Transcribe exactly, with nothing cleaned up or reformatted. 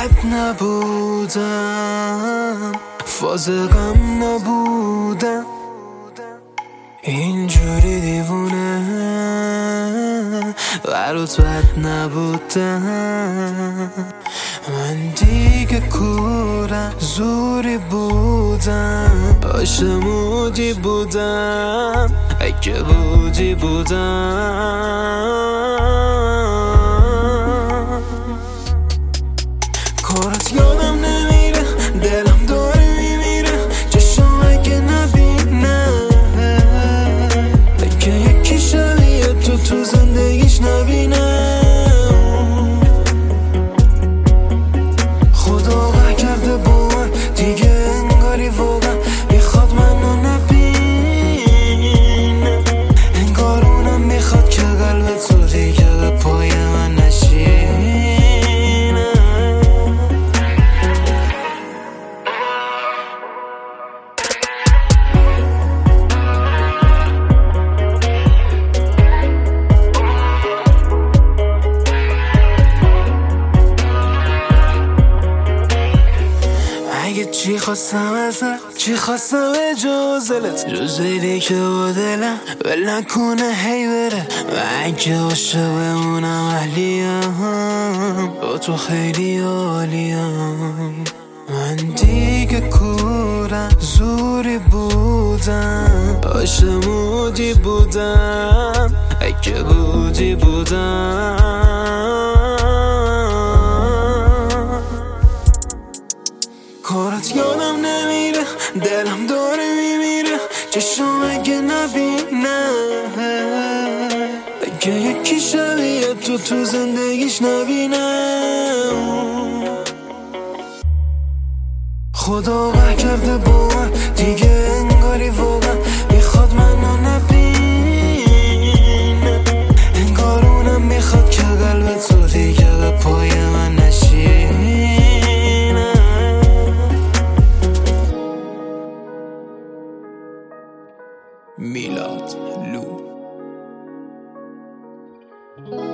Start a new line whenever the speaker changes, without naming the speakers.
بد نبودم، فازقم نبودم، اینجوری دیوونه برات بد نبودم. من دیگه کورم، زوری بودم، آشمودی بودم، اگه بودی بودم. کارت یادم نمیره، دلم داره میمیره، چشم اگه نبینه، اگه یکی شبیه تو تو زندگیش نبینه. خدا قهر کرده با من دیگه، انگاری واقعا میخواد منو نبینه، انگار اونم میخواد که قلب تو دیگه به پای من نشینه. اگه چی خواستم ازم، چی خواستم جز دلت، جز دیدی که با دلم ول نکنه هی بره. و اگه عاشق بمونم اهلیم، با تو خیلی عالیم. من دیگه کورم، زوری بودم، آشمودی بودم، اگه بودی بودم. کارت یادم نمیره، دلم داره میمیره، چشم اگه نبینه، اگه یکی شبیه تو تو زندگیش نبینه. خدا قهر کرده با من دیگه، انگاری واقعا میخواد منو نبینه، انگار اونم میخواد که قلب تو دیگه به پای من نشینه. میلاد لو